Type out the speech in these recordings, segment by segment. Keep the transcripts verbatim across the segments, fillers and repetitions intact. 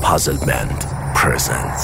Puzzle Band presents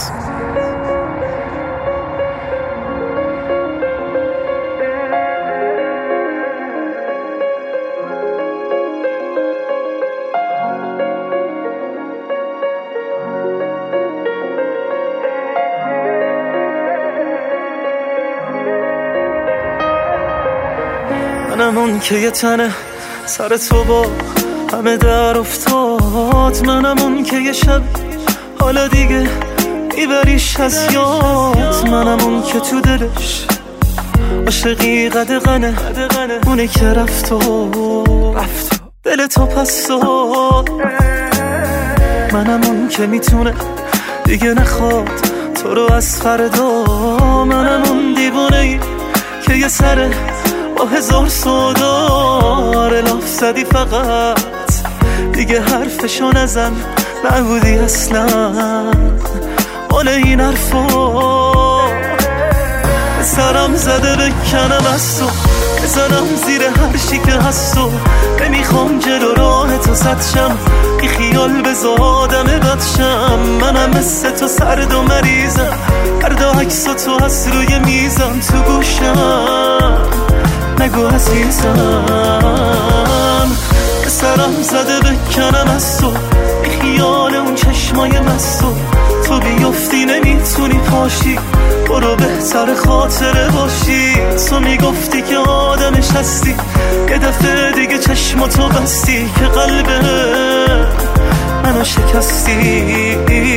منم اون که یه تنه سر تو با همه در افتاد، منم اون که یه شب حالا دیگه میبریش از یاد، منم اون که تو دلش عاشقی قدغنه، اونه که رفت و رفت دل تو پس داد، منم اون که میتونه دیگه نخواد تو رو از فردا، منم اون دیوانه‌ای که یه سره با هزار سودار لاف زدی فقط دیگه حرفشو نزن، نبودی اصلا مال این حرفا، سرم زده بکنم از تو بزنم زیر هر چی که هست و نمیخوام جلو راه تو سد شم، بی خیال بذار آدم بدشم، منم مثل تو سرد و مریضم، هر عکس تو هست روی میزم تو گوشم، نگو عزیزم سرم زده بکنم از تو بی خیال اون چشمای مستو، تو بیفتی نمیتونی پاشی برو بهتر خاطره باشی، تو میگفتی که آدمش هستی یه دفعه دیگه چشماتو بستی که قلبه منو شکستی،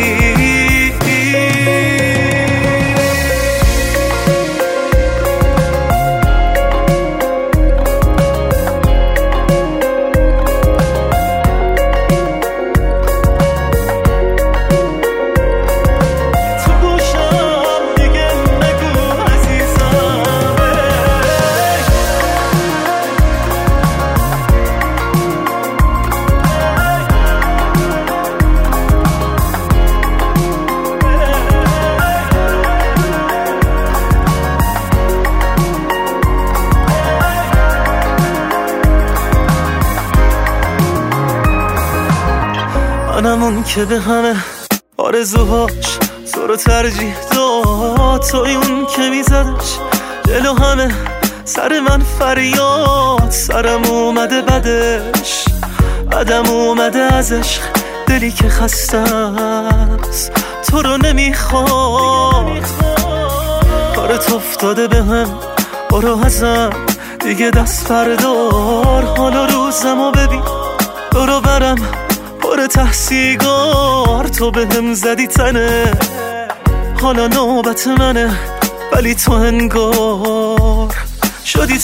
منم اون که به همه آرزوهاش تو رو ترجیح داد، توی اون که میزدش جلو همه سر من فریاد، سرم اومده بدش بدم اومده از عشق، دلی که خسته است تو رو نمیخواد، کارت افتاده به هم برو ازم دیگه دست بردار، حالا روزمو ببین برو برم پر تحصیگار، تو به هم زدی تنه حالا نوبت منه، ولی تو انگار شدی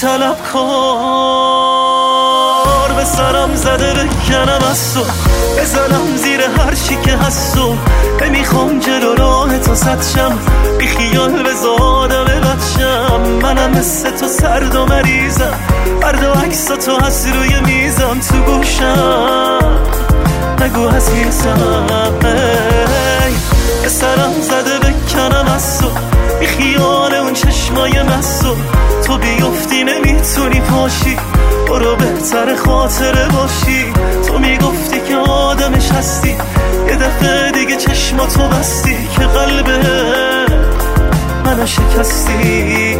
طلبکار، به سرم زده بکنم از تو بزنم زیر هر چی که هست و نمیخوام جلو راه تو سد شم، بی خیال بذار آدم بدشم، منم مثل تو سرد و مریضم، هر عکس تو هست روی میزم تو گوشم، نگو عزیزم ای سرم زده بکنم از تو بی خیال اون چشمای مستو، تو بیفتی نمیتونی پاشی برو بهتر خاطره باشی، تو میگفتی که آدمش هستی یه دفعه دیگه چشماتو بستی که قلبه منو شکستی،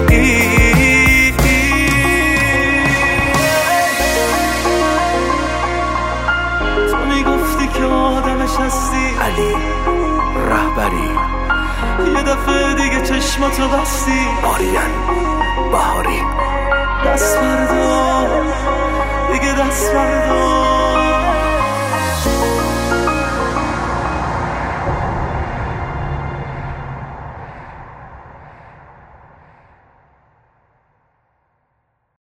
علی رهبری یه دفعه دیگه چشماتو بستی، آریان بهاری دست بردار دیگه دست بردار.